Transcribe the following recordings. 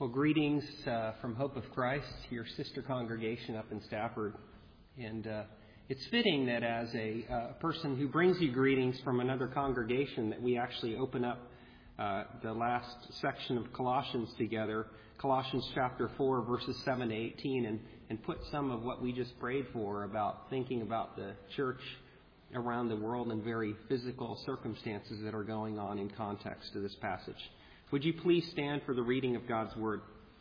Well, greetings from Hope of Christ, your sister congregation up in Stafford. And it's fitting that as a person who brings you greetings from another congregation that we actually open up the last section of Colossians together, Colossians chapter 4, verses 7 to 18, and put some of what we just prayed for about thinking about the church around the world and very physical circumstances that are going on in context to this passage. Would you please stand for the reading of God's Word?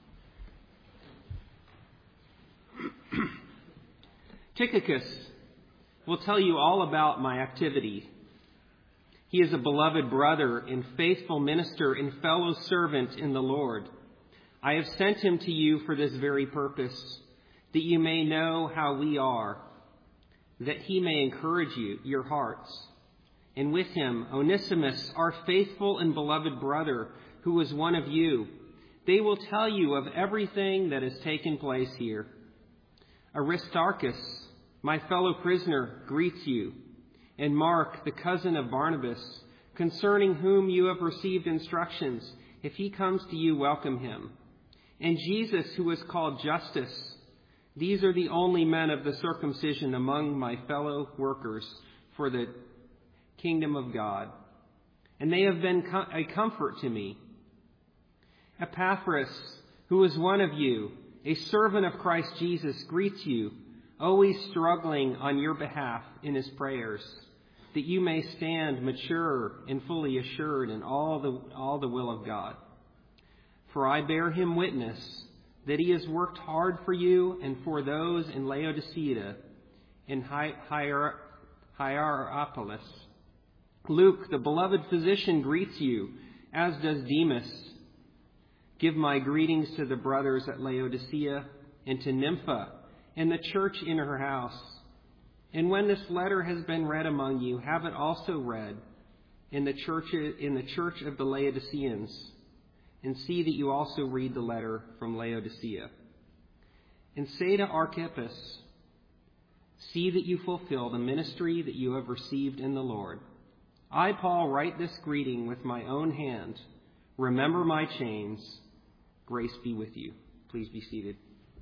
Tychicus will tell you all about my activity. He is a beloved brother and faithful minister and fellow servant in the Lord. I have sent him to you for this very purpose, that you may know how we are, that he may encourage your hearts. And with him, Onesimus, our faithful and beloved brother, who is one of you. They will tell you of everything that has taken place here. Aristarchus, my fellow prisoner, greets you, and Mark, the cousin of Barnabas, concerning whom you have received instructions. If he comes to you, welcome him. And Jesus, who is called Justus. These are the only men of the circumcision among my fellow workers for the kingdom of God, and they have been a comfort to me. Epaphras, who is one of you, a servant of Christ Jesus, greets you, always struggling on your behalf in his prayers, that you may stand mature and fully assured in all the will of God. For I bear him witness that he has worked hard for you and for those in Laodicea and Hierapolis. Luke, the beloved physician, greets you, as does Demas. Give my greetings to the brothers at Laodicea and to Nympha and the church in her house. And when this letter has been read among you, have it also read in the church of the Laodiceans, and see that you also read the letter from Laodicea. And say to Archippus, see that you fulfill the ministry that you have received in the Lord. I, Paul, write this greeting with my own hand. Remember my chains. Grace be with you. Please be seated.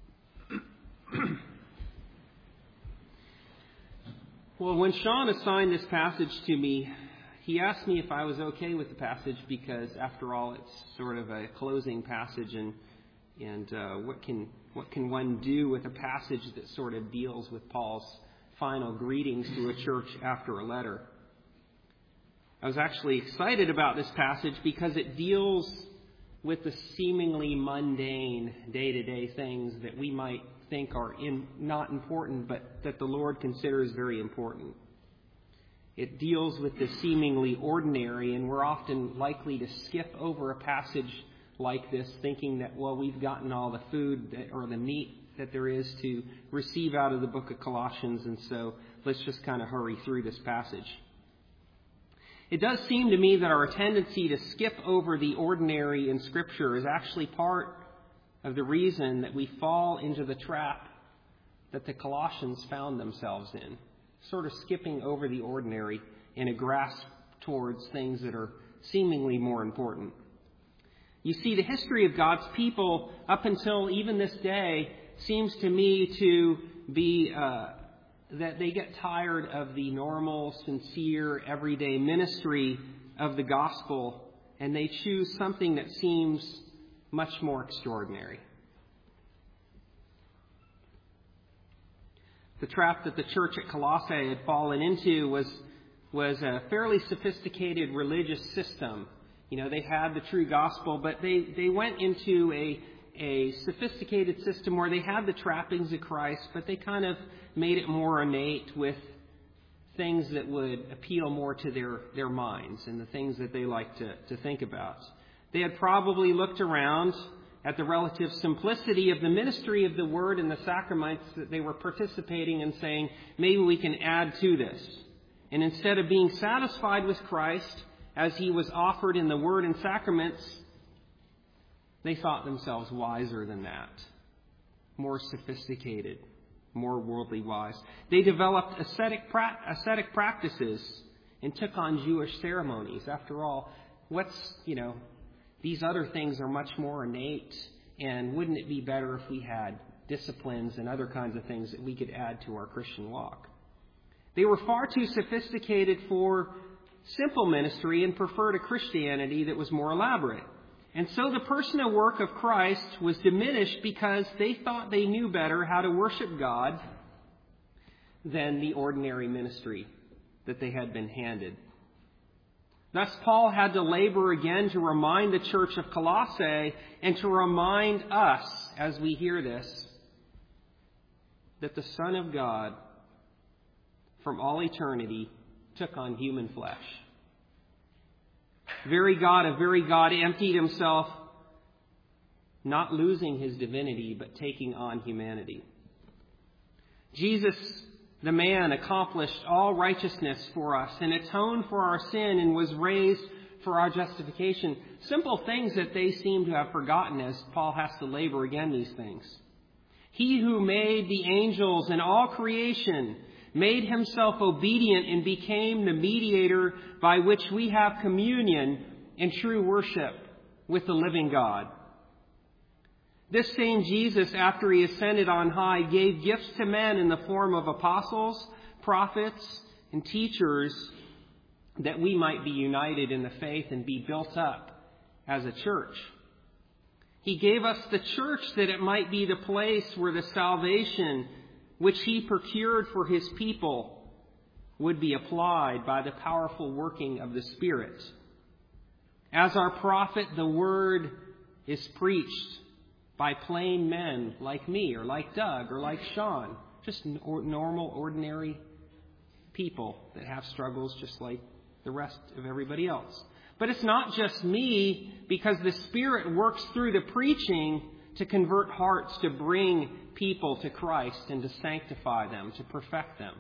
Well, when Sean assigned this passage to me, he asked me if I was okay with the passage because, after all, it's sort of a closing passage, and what can one do with a passage that sort of deals with Paul's final greetings to a church after a letter? I was actually excited about this passage because it deals with the seemingly mundane day-to-day things that we might think are not important, but that the Lord considers very important. It deals with the seemingly ordinary, and we're often likely to skip over a passage like this, thinking that, well, we've gotten all the food or the meat that there is to receive out of the book of Colossians, and so let's just kind of hurry through this passage. It does seem to me that our tendency to skip over the ordinary in Scripture is actually part of the reason that we fall into the trap that the Colossians found themselves in, sort of skipping over the ordinary in a grasp towards things that are seemingly more important. You see, the history of God's people up until even this day seems to me to be that they get tired of the normal, sincere, everyday ministry of the gospel, and they choose something that seems much more extraordinary. The trap that the church at Colossae had fallen into was a fairly sophisticated religious system. You know, they had the true gospel, but they went into a sophisticated system where they had the trappings of Christ, but they kind of made it more innate with things that would appeal more to their minds and the things that they like to think about. They had probably looked around at the relative simplicity of the ministry of the Word and the sacraments that they were participating in, saying, maybe we can add to this. And instead of being satisfied with Christ as he was offered in the Word and sacraments, they thought themselves wiser than that, more sophisticated, more worldly wise. They developed ascetic practices and took on Jewish ceremonies. After all, these other things are much more innate And wouldn't it be better if we had disciplines and other kinds of things that we could add to our Christian walk? They were far too sophisticated for simple ministry and preferred a Christianity that was more elaborate. And so the person and work of Christ was diminished because they thought they knew better how to worship God than the ordinary ministry that they had been handed. Thus, Paul had to labor again to remind the church of Colossae and to remind us, as we hear this, that the Son of God from all eternity took on human flesh. Very God of very God emptied himself, not losing his divinity, but taking on humanity. Jesus, the man, accomplished all righteousness for us and atoned for our sin and was raised for our justification. Simple things that they seem to have forgotten as Paul has to labor again these things. He who made the angels and all creation made himself obedient and became the mediator by which we have communion and true worship with the living God. This same Jesus, after he ascended on high, gave gifts to men in the form of apostles, prophets, and teachers, that we might be united in the faith and be built up as a church. He gave us the church that it might be the place where the salvation which he procured for his people would be applied by the powerful working of the Spirit. As our prophet, the word is preached by plain men like me or like Doug or like Sean, just normal, ordinary people that have struggles just like the rest of everybody else. But it's not just me, because the Spirit works through the preaching to convert hearts, to bring people to Christ and to sanctify them, to perfect them.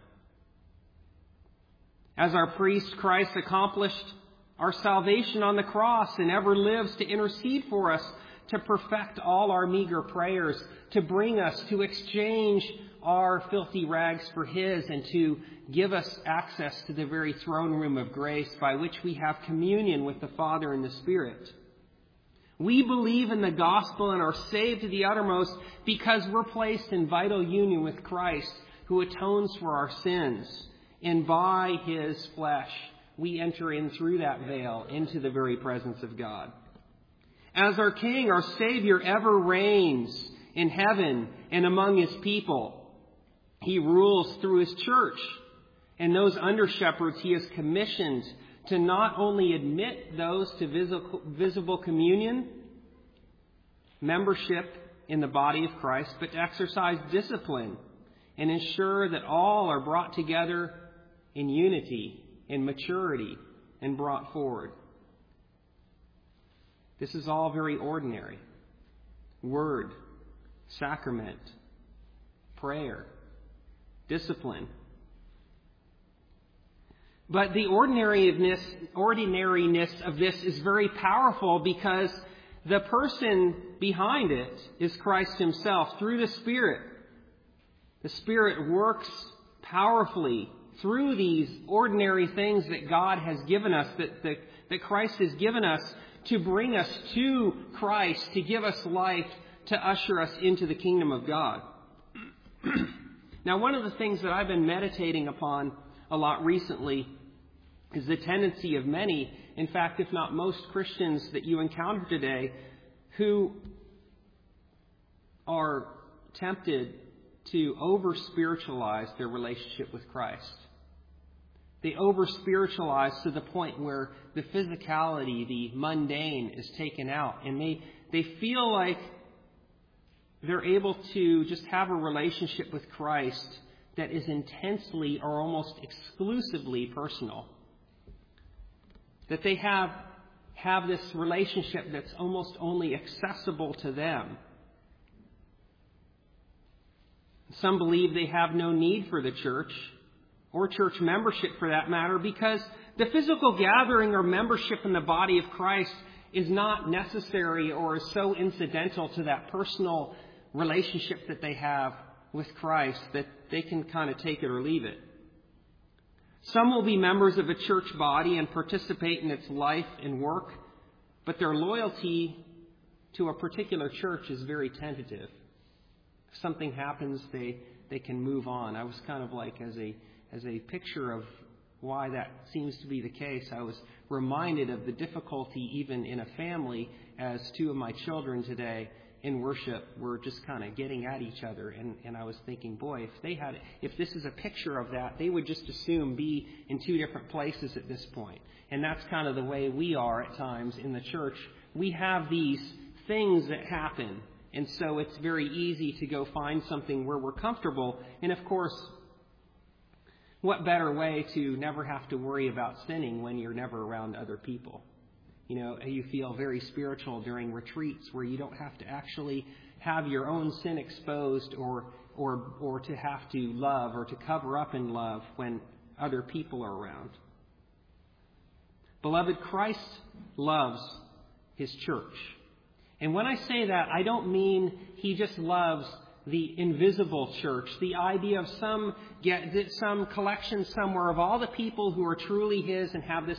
As our priest, Christ accomplished our salvation on the cross and ever lives to intercede for us, to perfect all our meager prayers, to bring us, to exchange our filthy rags for his, and to give us access to the very throne room of grace by which we have communion with the Father and the Spirit. We believe in the gospel and are saved to the uttermost because we're placed in vital union with Christ, who atones for our sins. And by his flesh, we enter in through that veil into the very presence of God. As our King, our Savior, ever reigns in heaven and among his people, he rules through his church. And those under-shepherds he has commissioned to not only admit those to visible communion, membership in the body of Christ, but to exercise discipline and ensure that all are brought together in unity, in maturity, and brought forward. This is all very ordinary. Word, sacrament, prayer, discipline. But the ordinariness of this is very powerful because the person behind it is Christ himself through the Spirit. The Spirit works powerfully through these ordinary things that God has given us, that Christ has given us, to bring us to Christ, to give us life, to usher us into the kingdom of God. Now, one of the things that I've been meditating upon a lot recently is the tendency of many, in fact, if not most Christians that you encounter today, who are tempted to over-spiritualize their relationship with Christ. They over-spiritualize to the point where the physicality, the mundane, is taken out. And they feel like they're able to just have a relationship with Christ that is intensely or almost exclusively personal. That they have this relationship that's almost only accessible to them. Some believe they have no need for the church, or church membership for that matter, because the physical gathering or membership in the body of Christ is not necessary or is so incidental to that personal relationship that they have with Christ that they can kind of take it or leave it. Some will be members of a church body and participate in its life and work, but their loyalty to a particular church is very tentative. If something happens, they can move on. I was kind of like, as a picture of why that seems to be the case, I was reminded of the difficulty even in a family as two of my children today in worship were just kind of getting at each other. And I was thinking, boy, if this is a picture of that, they would just assume be in two different places at this point. And that's kind of the way we are at times in the church. We have these things that happen. And so it's very easy to go find something where we're comfortable. And of course, what better way to never have to worry about sinning when you're never around other people? You know, you feel very spiritual during retreats where you don't have to actually have your own sin exposed or to have to love or to cover up in love when other people are around. Beloved, Christ loves His church. And when I say that, I don't mean He just loves the invisible church, the idea of some collection somewhere of all the people who are truly His and have this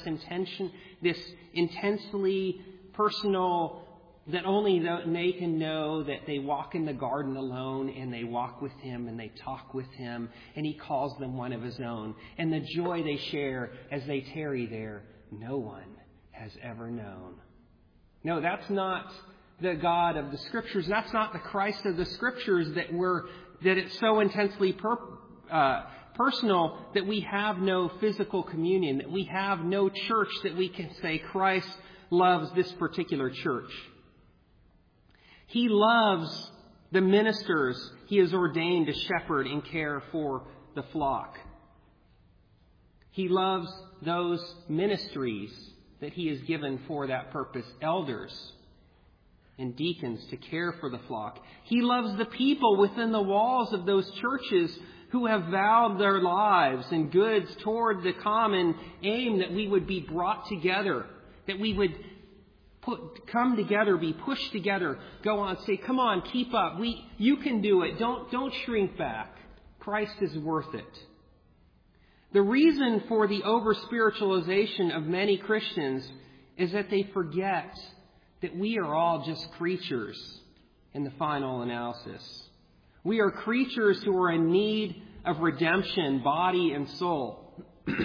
intensely personal, that only they can know that they walk in the garden alone and they walk with Him and they talk with Him and He calls them one of His own. And the joy they share as they tarry there, no one has ever known. No, that's not the God of the Scriptures. That's not the Christ of the Scriptures that it's so intensely personal that we have no physical communion, that we have no church that we can say Christ loves this particular church. He loves the ministers He has ordained to shepherd and care for the flock. He loves those ministries that He has given for that purpose, elders and deacons to care for the flock. He loves the people within the walls of those churches who have vowed their lives and goods toward the common aim that we would be brought together, that we would come together, be pushed together, go on, say, come on, keep up. You can do it. Don't shrink back. Christ is worth it. The reason for the over-spiritualization of many Christians is that they forget that we are all just creatures in the final analysis. We are creatures who are in need of redemption, body and soul.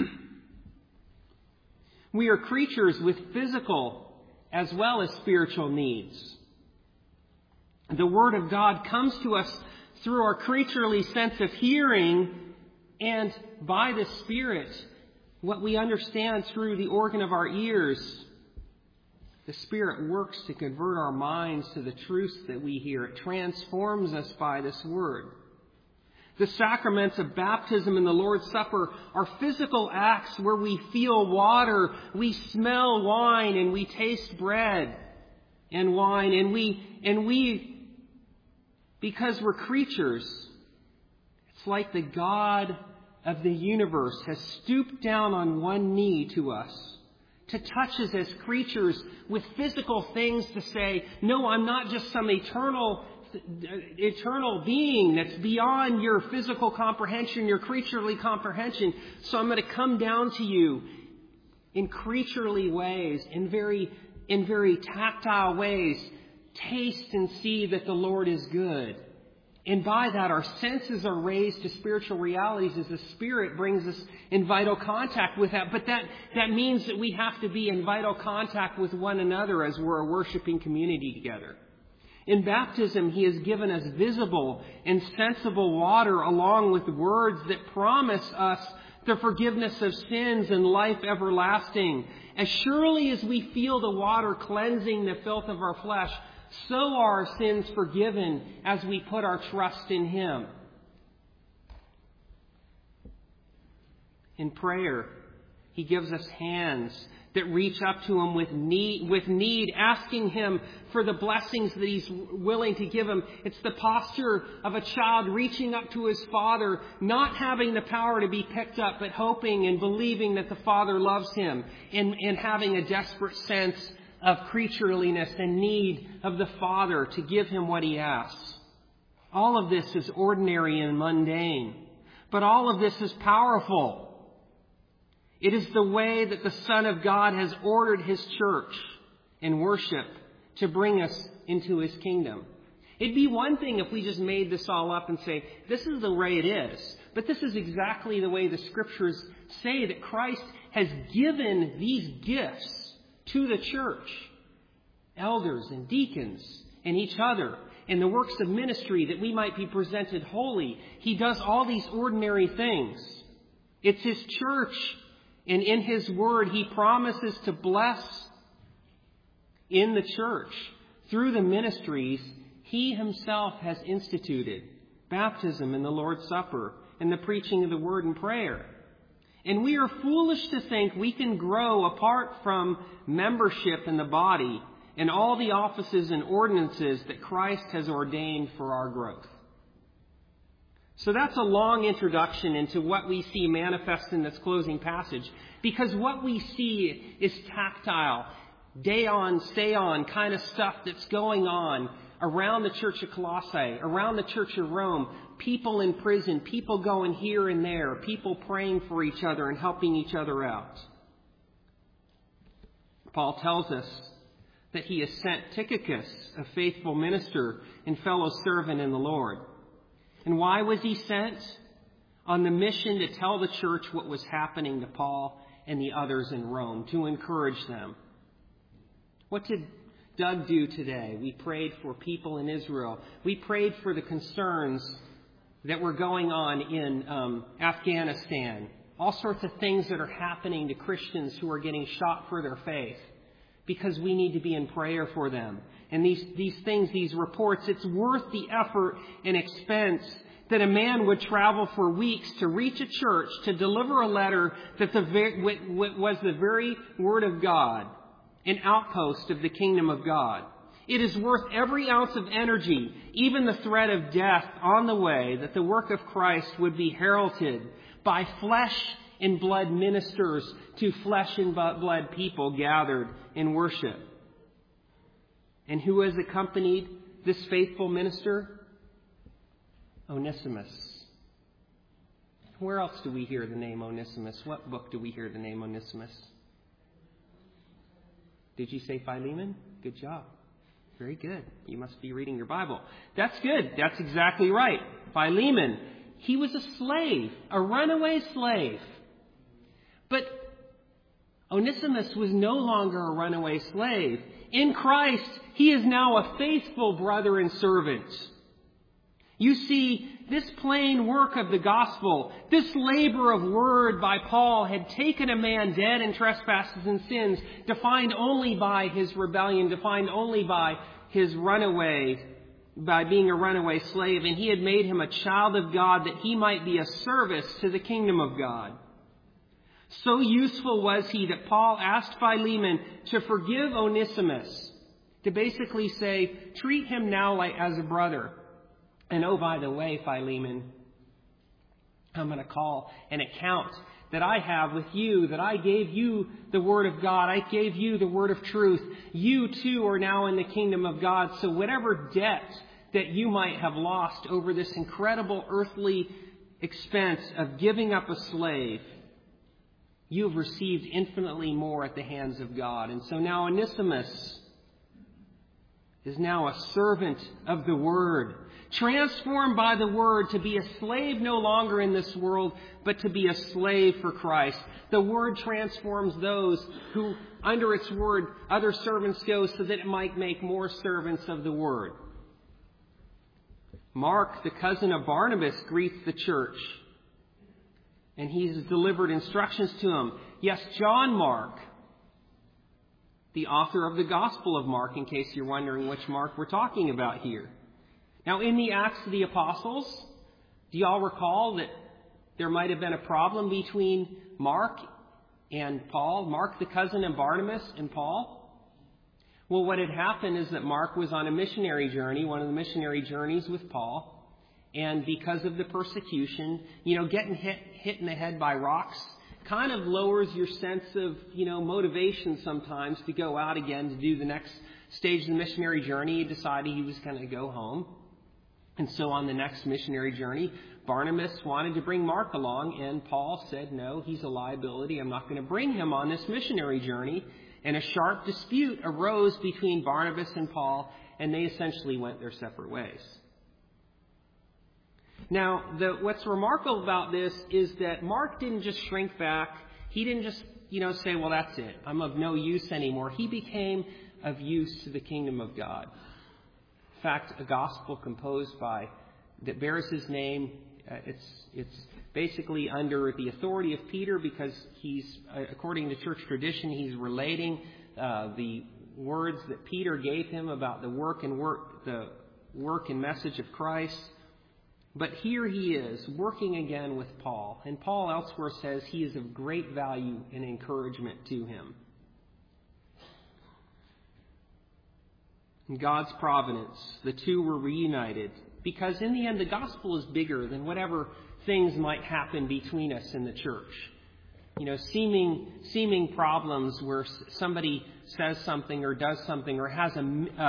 We are creatures with physical as well as spiritual needs. The Word of God comes to us through our creaturely sense of hearing and by the Spirit, what we understand through the organ of our ears. The Spirit works to convert our minds to the truths that we hear. It transforms us by this Word. The sacraments of baptism and the Lord's Supper are physical acts where we feel water, we smell wine, and we taste bread and wine. And we, because we're creatures, it's like the God of the universe has stooped down on one knee to us, to touch us as creatures with physical things, to say, no, I'm not just some eternal being that's beyond your physical comprehension, your creaturely comprehension. So I'm going to come down to you in creaturely ways, in very tactile ways. Taste and see that the Lord is good. And by that, our senses are raised to spiritual realities as the Spirit brings us in vital contact with that. But that means that we have to be in vital contact with one another as we're a worshiping community together. In baptism, He has given us visible and sensible water along with words that promise us the forgiveness of sins and life everlasting. As surely as we feel the water cleansing the filth of our flesh, so are our sins forgiven as we put our trust in Him. In prayer, He gives us hands that reach up to Him with need, asking Him for the blessings that He's willing to give Him. It's the posture of a child reaching up to his father, not having the power to be picked up, but hoping and believing that the Father loves him, and having a desperate sense of creatureliness and need of the Father to give him what he asks. All of this is ordinary and mundane, but all of this is powerful. It is the way that the Son of God has ordered His church in worship to bring us into his kingdom. It'd be one thing if we just made this all up and say, this is the way it is. But this is exactly the way the Scriptures say that Christ has given these gifts to the church. Elders and deacons and each other, and the works of ministry that we might be presented holy. He does all these ordinary things. It's his church, and in his word he promises to bless in the church through the ministries he himself has instituted: baptism and the Lord's Supper and the preaching of the word and prayer. And we are foolish to think we can grow apart from membership in the body and all the offices and ordinances that Christ has ordained for our growth. So that's a long introduction into what we see manifest in this closing passage, because what we see is tactile, day on, stay on kind of stuff that's going on around the church of Colossae, around the church of Rome, people in prison, people going here and there, people praying for each other and helping each other out. Paul tells us that he has sent Tychicus, a faithful minister and fellow servant in the Lord. And why was he sent? On the mission to tell the church what was happening to Paul and the others in Rome, to encourage them. What did Doug do today? We prayed for people in Israel. We prayed for the concerns that were going on in Afghanistan. All sorts of things that are happening to Christians who are getting shot for their faith, because we need to be in prayer for them. And these things, these reports, it's worth the effort and expense that a man would travel for weeks to reach a church, to deliver a letter that was the very Word of God, an outpost of the kingdom of God. It is worth every ounce of energy, even the threat of death on the way, that the work of Christ would be heralded by flesh and blood ministers to flesh and blood people gathered in worship. And who has accompanied this faithful minister? Onesimus. Where else do we hear the name Onesimus? What book do we hear the name Onesimus? Did you say Philemon? Good job. Very good. You must be reading your Bible. That's good. That's exactly right. Philemon. He was a slave, a runaway slave. But Onesimus was no longer a runaway slave. In Christ, he is now a faithful brother and servant. You see, this plain work of the gospel, this labor of word by Paul had taken a man dead in trespasses and sins, defined only by his rebellion, defined only by his runaway, by being a runaway slave, and he had made him a child of God that he might be a service to the kingdom of God. So useful was he that Paul asked Philemon to forgive Onesimus, to basically say, treat him now like as a brother. And oh, by the way, Philemon, I'm going to call an account that I have with you, that I gave you the Word of God. I gave you the Word of truth. You too are now in the kingdom of God. So whatever debt that you might have lost over this incredible earthly expense of giving up a slave, you've received infinitely more at the hands of God. And so now Onesimus is now a servant of the Word, transformed by the Word to be a slave no longer in this world, but to be a slave for Christ. The Word transforms those who, under its Word, other servants go so that it might make more servants of the Word. Mark, the cousin of Barnabas, greets the church, and he's delivered instructions to him. Yes, John Mark, the author of the Gospel of Mark, in case you're wondering which Mark we're talking about here. Now, in the Acts of the Apostles, do you all recall that there might have been a problem between Mark and Paul? Mark, the cousin of Barnabas, and Paul? Well, what had happened is that Mark was on a missionary journey, one of the missionary journeys with Paul. And because of the persecution, getting hit in the head by rocks kind of lowers your sense of, motivation sometimes to go out again to do the next stage of the missionary journey. He decided he was going to go home. And so on the next missionary journey, Barnabas wanted to bring Mark along, and Paul said, no, he's a liability. I'm not going to bring him on this missionary journey. And a sharp dispute arose between Barnabas and Paul, and they essentially went their separate ways. Now, what's remarkable about this is that Mark didn't just shrink back. He didn't just, say, well, that's it. I'm of no use anymore. He became of use to the kingdom of God. In fact, a gospel composed that bears his name, it's basically under the authority of Peter because he's, according to church tradition, he's relating the words that Peter gave him about the work and message of Christ. But here he is, working again with Paul. And Paul elsewhere says he is of great value and encouragement to him. In God's providence, the two were reunited. Because in the end, the gospel is bigger than whatever things might happen between us in the church. Seeming problems where somebody says something or does something or has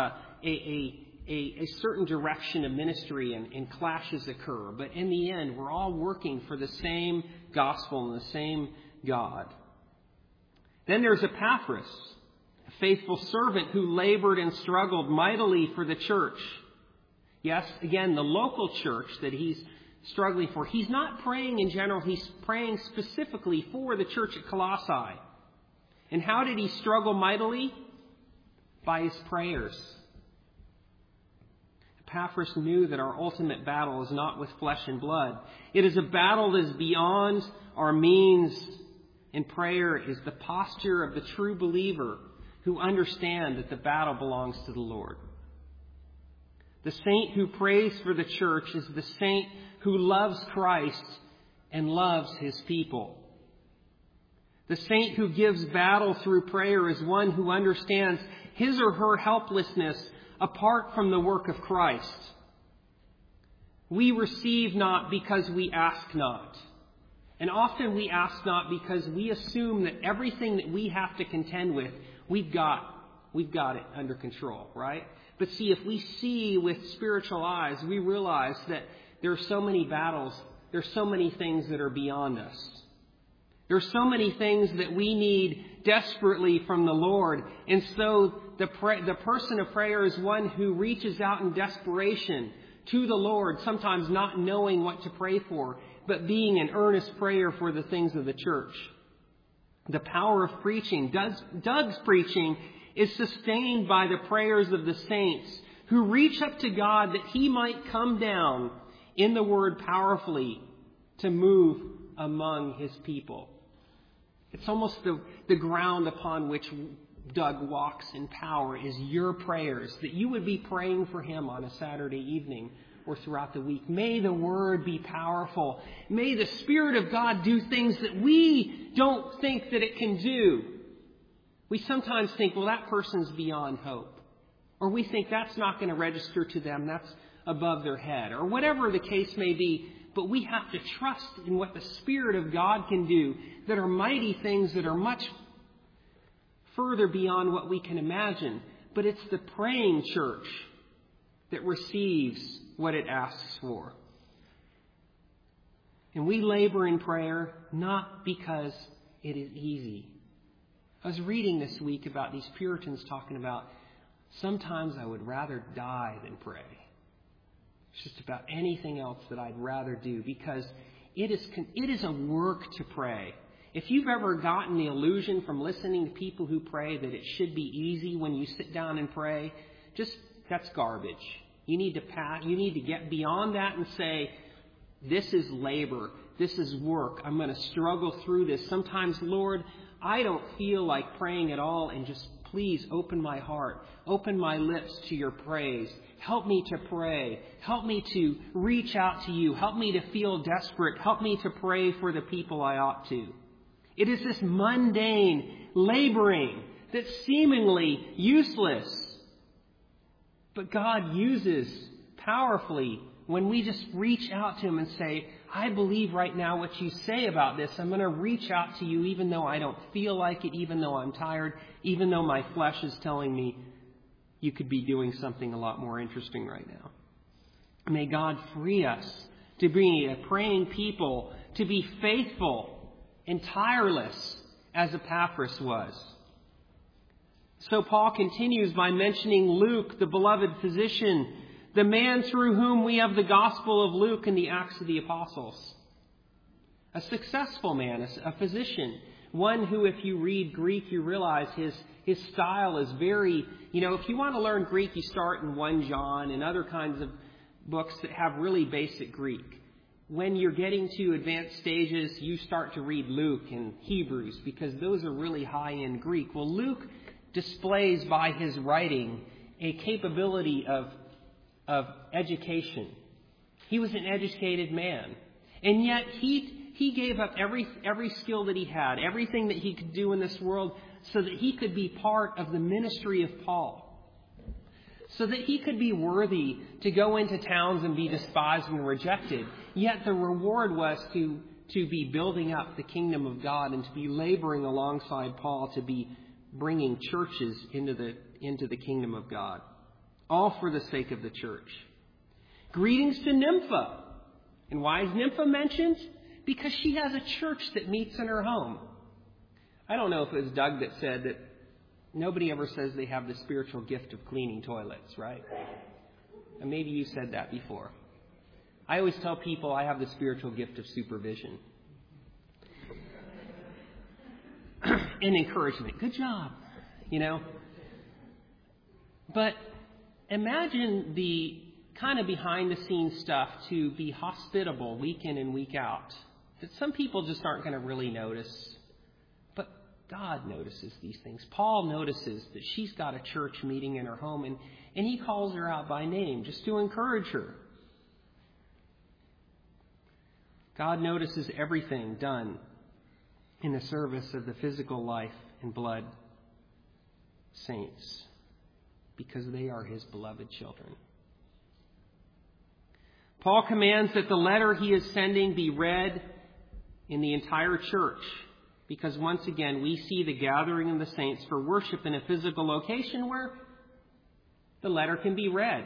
a certain direction of ministry and clashes occur. But in the end, we're all working for the same gospel and the same God. Then there's Epaphras, a faithful servant who labored and struggled mightily for the church. Yes, again, the local church that he's struggling for. He's not praying in general. He's praying specifically for the church at Colossae. And how did he struggle mightily? By his prayers. Epaphras knew that our ultimate battle is not with flesh and blood. It is a battle that is beyond our means. And prayer is the posture of the true believer who understands that the battle belongs to the Lord. The saint who prays for the church is the saint who loves Christ and loves his people. The saint who gives battle through prayer is one who understands his or her helplessness apart from the work of Christ. We receive not because we ask not. And often we ask not because we assume that everything that we have to contend with, we've got it under control, right? But see, if we see with spiritual eyes, we realize that there are so many battles, there's so many things that are beyond us. There are so many things that we need desperately from the Lord. And so the person of prayer is one who reaches out in desperation to the Lord, sometimes not knowing what to pray for, but being an earnest prayer for the things of the church. The power of preaching, Doug's preaching, is sustained by the prayers of the saints who reach up to God that he might come down in the Word powerfully to move among his people. It's almost the ground upon which Doug walks in power is your prayers, that you would be praying for him on a Saturday evening or throughout the week. May the Word be powerful. May the Spirit of God do things that we don't think that it can do. We sometimes think, well, that person's beyond hope. Or we think that's not going to register to them. That's above their head. Or whatever the case may be. But we have to trust in what the Spirit of God can do that are mighty things that are much further beyond what we can imagine. But it's the praying church that receives what it asks for. And we labor in prayer not because it is easy. I was reading this week about these Puritans talking about sometimes I would rather die than pray. It's just about anything else that I'd rather do because it is a work to pray. If you've ever gotten the illusion from listening to people who pray that it should be easy when you sit down and pray, that's garbage. You need to get beyond that and say, this is labor. This is work. I'm going to struggle through this. Sometimes, Lord, I don't feel like praying at all, and just please open my heart. Open my lips to your praise. Help me to pray. Help me to reach out to you. Help me to feel desperate. Help me to pray for the people I ought to. It is this mundane laboring that's seemingly useless. But God uses powerfully when we just reach out to Him and say, I believe right now what you say about this. I'm going to reach out to you even though I don't feel like it, even though I'm tired, even though my flesh is telling me you could be doing something a lot more interesting right now. May God free us to be a praying people, to be faithful and tireless as Epaphras was. So Paul continues by mentioning Luke, the beloved physician, the man through whom we have the Gospel of Luke and the Acts of the Apostles. A successful man, a physician, one who, if you read Greek, you realize his style is very, if you want to learn Greek, you start in 1 John and other kinds of books that have really basic Greek. When you're getting to advanced stages, you start to read Luke and Hebrews because those are really high-end Greek. Well, Luke displays by his writing a capability of education. He was an educated man. And yet he gave up every skill that he had, everything that he could do in this world so that he could be part of the ministry of Paul. So that he could be worthy to go into towns and be despised and rejected. Yet the reward was to be building up the kingdom of God and to be laboring alongside Paul to be bringing churches into the kingdom of God. All for the sake of the church. Greetings to Nympha. And why is Nympha mentioned? Because she has a church that meets in her home. I don't know if it was Doug that said that nobody ever says they have the spiritual gift of cleaning toilets, right? And maybe you said that before. I always tell people I have the spiritual gift of supervision. And encouragement. Good job. But imagine the kind of behind the scenes stuff to be hospitable week in and week out that some people just aren't going to really notice. But God notices these things. Paul notices that she's got a church meeting in her home and he calls her out by name just to encourage her. God notices everything done in the service of the physical life and blood saints because they are his beloved children. Paul commands that the letter he is sending be read in the entire church because once again we see the gathering of the saints for worship in a physical location where the letter can be read,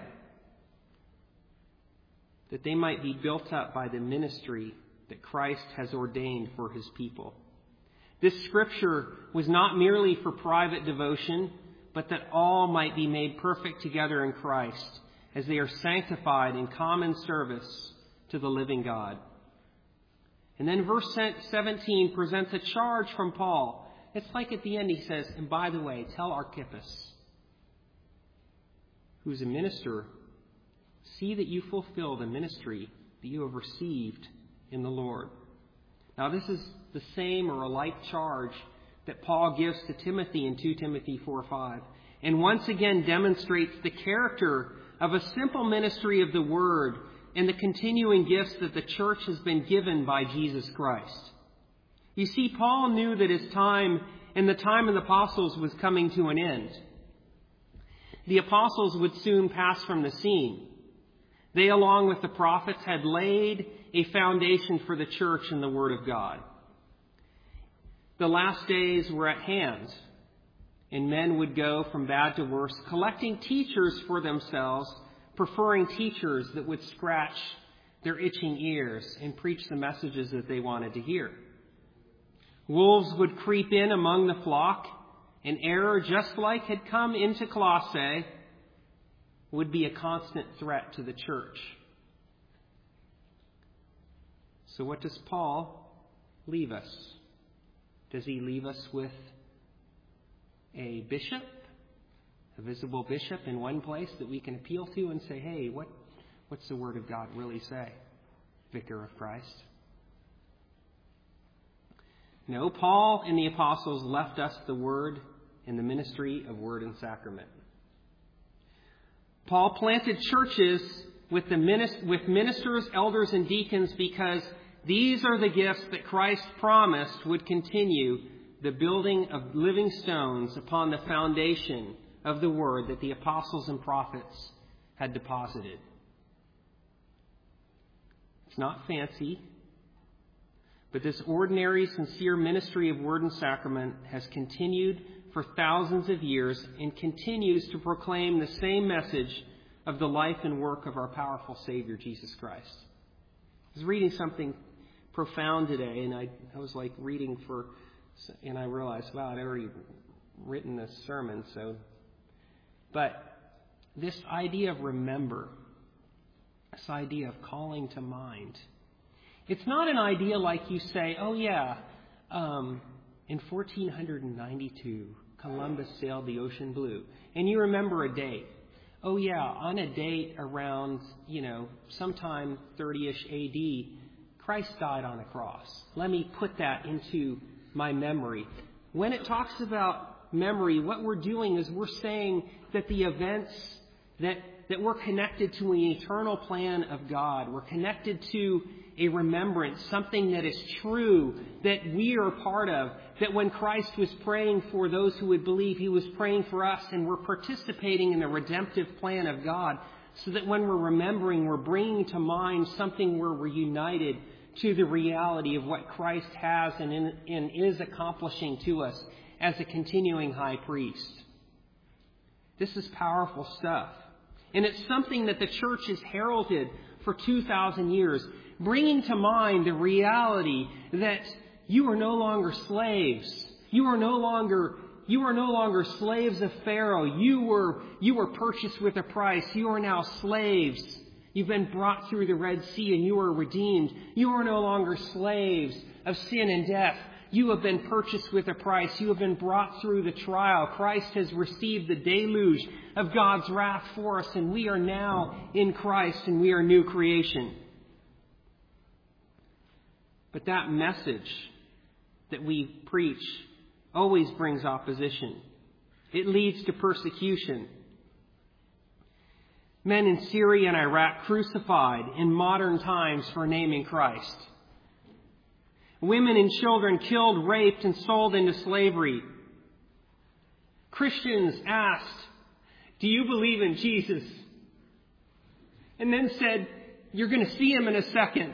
that they might be built up by the ministry that Christ has ordained for his people. This scripture was not merely for private devotion, but that all might be made perfect together in Christ as they are sanctified in common service to the living God. And then verse 17 presents a charge from Paul. It's like at the end he says, and by the way, tell Archippus, who's a minister, see that you fulfill the ministry that you have received in the Lord. Now this is the same or a like charge that Paul gives to Timothy in 2 Timothy 4:5, and once again demonstrates the character of a simple ministry of the Word and the continuing gifts that the church has been given by Jesus Christ. You see, Paul knew that his time and the time of the apostles was coming to an end. The apostles would soon pass from the scene. They, along with the prophets, had laid a foundation for the church in the Word of God. The last days were at hand, and men would go from bad to worse, collecting teachers for themselves, preferring teachers that would scratch their itching ears and preach the messages that they wanted to hear. Wolves would creep in among the flock, and error, just like had come into Colossae, would be a constant threat to the church. So what does Paul leave us? Does he leave us with a bishop, a visible bishop in one place that we can appeal to and say, hey, what's the Word of God really say, Vicar of Christ? No, Paul and the apostles left us the Word and the ministry of Word and Sacrament. Paul planted churches with ministers, elders, and deacons because these are the gifts that Christ promised would continue the building of living stones upon the foundation of the Word that the apostles and prophets had deposited. It's not fancy, but this ordinary, sincere ministry of Word and Sacrament has continued for thousands of years and continues to proclaim the same message of the life and work of our powerful Savior, Jesus Christ. I was reading something profound today, and I was reading and I realized, wow, I'd already written this sermon, but this idea of remember, this idea of calling to mind, it's not an idea like you say, oh yeah, in 1492, Columbus sailed the ocean blue, and you remember a date. Oh yeah, on a date around, sometime 30-ish AD, Christ died on a cross. Let me put that into my memory. When it talks about memory, what we're doing is we're saying that the events that we're connected to an eternal plan of God. We're connected to a remembrance, something that is true, that we are part of, that when Christ was praying for those who would believe, he was praying for us, and we're participating in the redemptive plan of God, so that when we're remembering, we're bringing to mind something where we're united to the reality of what Christ has and is accomplishing to us as a continuing high priest. This is powerful stuff. And it's something that the church has heralded for 2,000 years, bringing to mind the reality that you are no longer slaves. You are no longer slaves of Pharaoh. You were purchased with a price. You are now slaves. You've been brought through the Red Sea and you are redeemed. You are no longer slaves of sin and death. You have been purchased with a price. You have been brought through the trial. Christ has received the deluge of God's wrath for us, and we are now in Christ and we are new creation. But that message that we preach always brings opposition. It leads to persecution. Men in Syria and Iraq crucified in modern times for naming Christ. Women and children killed, raped, and sold into slavery. Christians asked, "Do you believe in Jesus?" And then said, "You're going to see him in a second."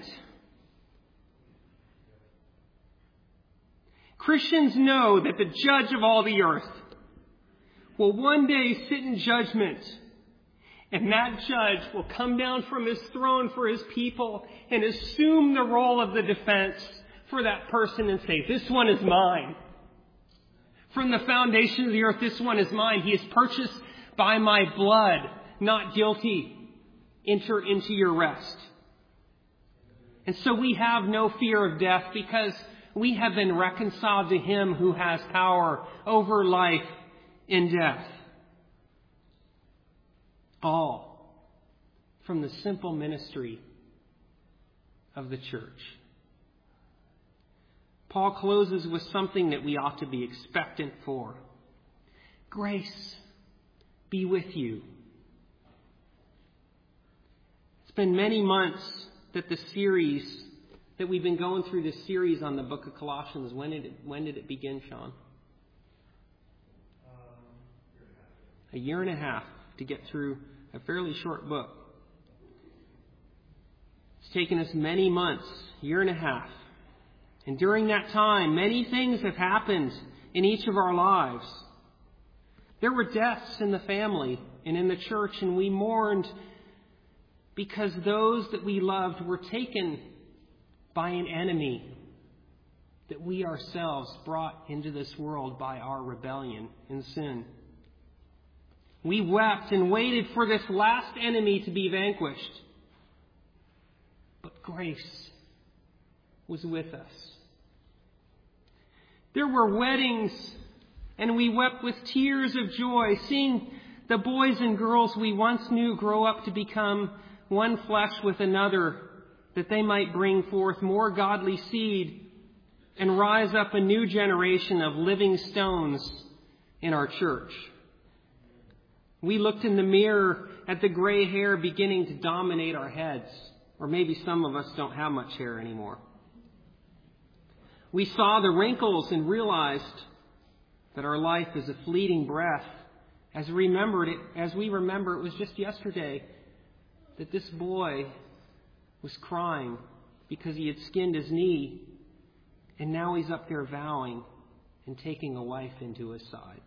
Christians know that the judge of all the earth will one day sit in judgment, and that judge will come down from his throne for his people and assume the role of the defense for that person and say, "This one is mine. From the foundation of the earth, this one is mine. He is purchased by my blood, not guilty. Enter into your rest." And so we have no fear of death because we have been reconciled to him who has power over life and death. All from the simple ministry of the church. Paul closes with something that we ought to be expectant for. Grace be with you. It's been many months that that we've been going through this series on the book of Colossians. When did it begin, Sean? A year and a half to get through a fairly short book. It's taken us many months, year and a half. And during that time, many things have happened in each of our lives. There were deaths in the family and in the church, and we mourned because those that we loved were taken by an enemy that we ourselves brought into this world by our rebellion and sin. We wept and waited for this last enemy to be vanquished. But grace was with us. There were weddings, and we wept with tears of joy, seeing the boys and girls we once knew grow up to become one flesh with another, that they might bring forth more godly seed and rise up a new generation of living stones in our church. We looked in the mirror at the gray hair beginning to dominate our heads, or maybe some of us don't have much hair anymore. We saw the wrinkles and realized that our life is a fleeting breath. As we remember, it was just yesterday that this boy was crying because he had skinned his knee, and now he's up there vowing and taking a wife into his side.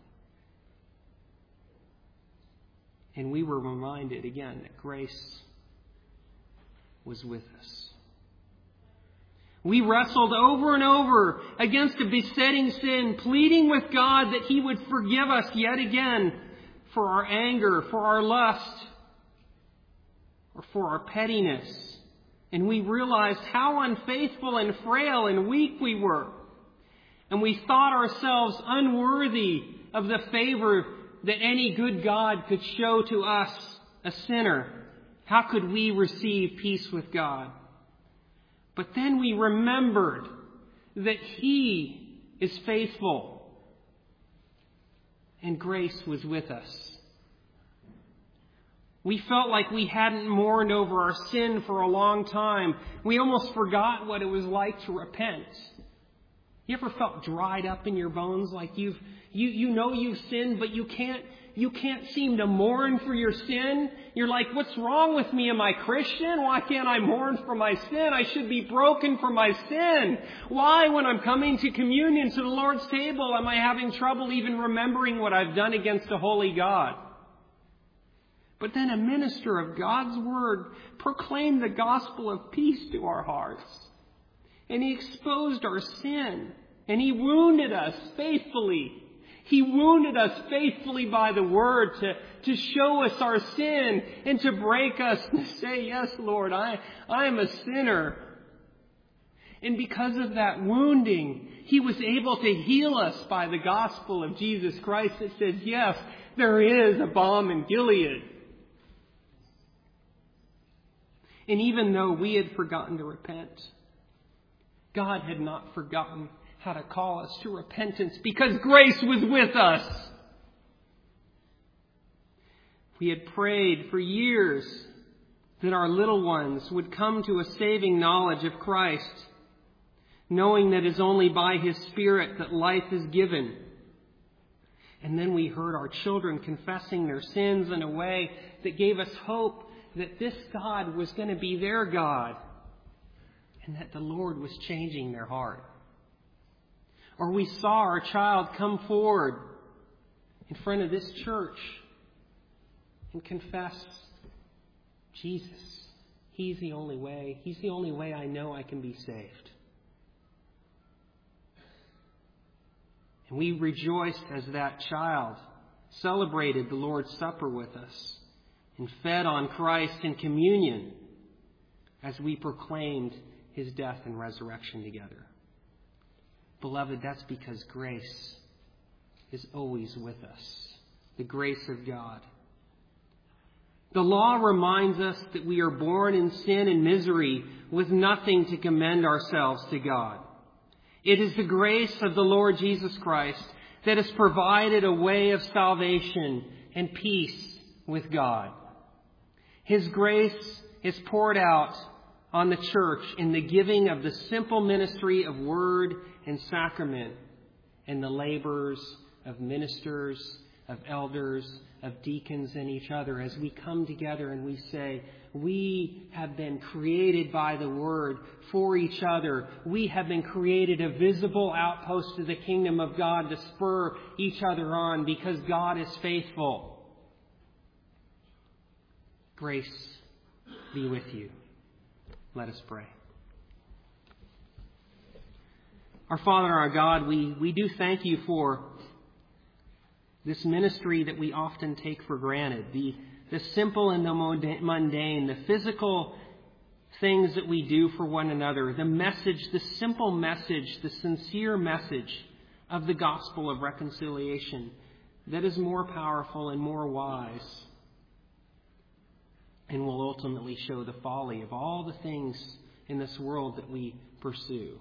And we were reminded again that grace was with us. We wrestled over and over against a besetting sin, pleading with God that He would forgive us yet again for our anger, for our lust, or for our pettiness. And we realized how unfaithful and frail and weak we were. And we thought ourselves unworthy of the favor that any good God could show to us, a sinner. How could we receive peace with God? But then we remembered that He is faithful and grace was with us. We felt like we hadn't mourned over our sin for a long time. We almost forgot what it was like to repent. You ever felt dried up in your bones, like you know you've sinned, but you can't seem to mourn for your sin? You're like, what's wrong with me? Am I Christian? Why can't I mourn for my sin? I should be broken for my sin. Why, when I'm coming to communion, to the Lord's table, am I having trouble even remembering what I've done against a holy God? But then a minister of God's Word proclaimed the gospel of peace to our hearts. And he exposed our sin. And He wounded us faithfully. He wounded us faithfully by the Word to show us our sin and to break us and say, yes, Lord, I am a sinner. And because of that wounding, He was able to heal us by the gospel of Jesus Christ that says, yes, there is a balm in Gilead. And even though we had forgotten to repent, God had not forgotten how to call us to repentance because grace was with us. We had prayed for years that our little ones would come to a saving knowledge of Christ, knowing that it's only by His Spirit that life is given. And then we heard our children confessing their sins in a way that gave us hope that this God was going to be their God and that the Lord was changing their heart. Or we saw our child come forward in front of this church and confess, Jesus, He's the only way. He's the only way I know I can be saved. And we rejoiced as that child celebrated the Lord's Supper with us and fed on Christ in communion as we proclaimed His death and resurrection together. Beloved, that's because grace is always with us. The grace of God. The law reminds us that we are born in sin and misery with nothing to commend ourselves to God. It is the grace of the Lord Jesus Christ that has provided a way of salvation and peace with God. His grace is poured out on the church in the giving of the simple ministry of word and sacrament and the labors of ministers, of elders, of deacons and each other as we come together and we say, we have been created by the Word for each other. We have been created a visible outpost to the kingdom of God to spur each other on because God is faithful. Grace be with you. Let us pray. Our Father, our God, we do thank You for this ministry that we often take for granted, the simple and the mundane, the physical things that we do for one another, the message, the simple message, the sincere message of the gospel of reconciliation that is more powerful and more wise and will ultimately show the folly of all the things in this world that we pursue.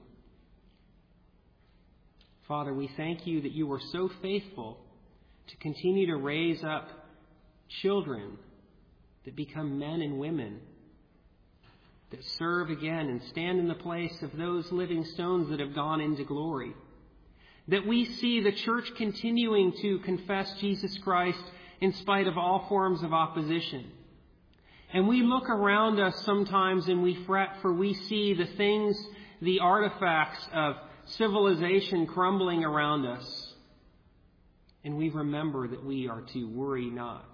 Father, we thank You that You are so faithful to continue to raise up children that become men and women that serve again and stand in the place of those living stones that have gone into glory. That we see the church continuing to confess Jesus Christ in spite of all forms of opposition. And we look around us sometimes and we fret, for we see the things, the artifacts of civilization crumbling around us. And we remember that we are to worry not,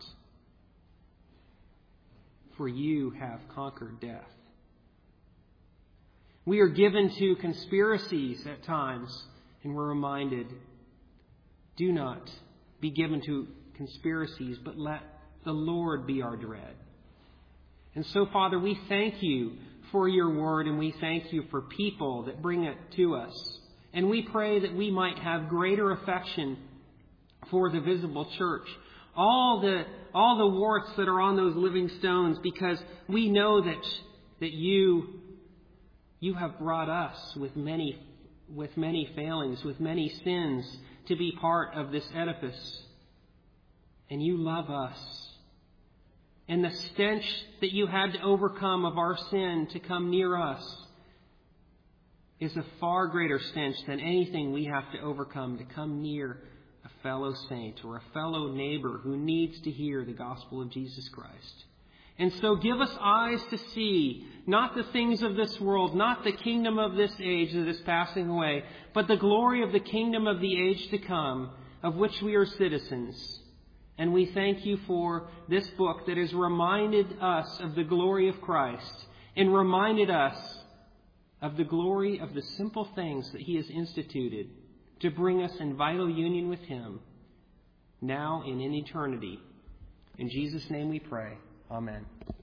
for You have conquered death. We are given to conspiracies at times, and we're reminded, do not be given to conspiracies, but let the Lord be our dread. And so, Father, we thank you for your word, and we thank you for people that bring it to us. And we pray that we might have greater affection for the visible church. All the warts that are on those living stones, because we know that you have brought us with many failings, with many sins, to be part of this edifice. And you love us. And the stench that you had to overcome of our sin to come near us is a far greater stench than anything we have to overcome to come near a fellow saint or a fellow neighbor who needs to hear the gospel of Jesus Christ. And so give us eyes to see, not the things of this world, not the kingdom of this age that is passing away, but the glory of the kingdom of the age to come, of which we are citizens. And we thank you for this book that has reminded us of the glory of Christ and reminded us of the glory of the simple things that he has instituted to bring us in vital union with him now and in eternity. In Jesus' name we pray. Amen.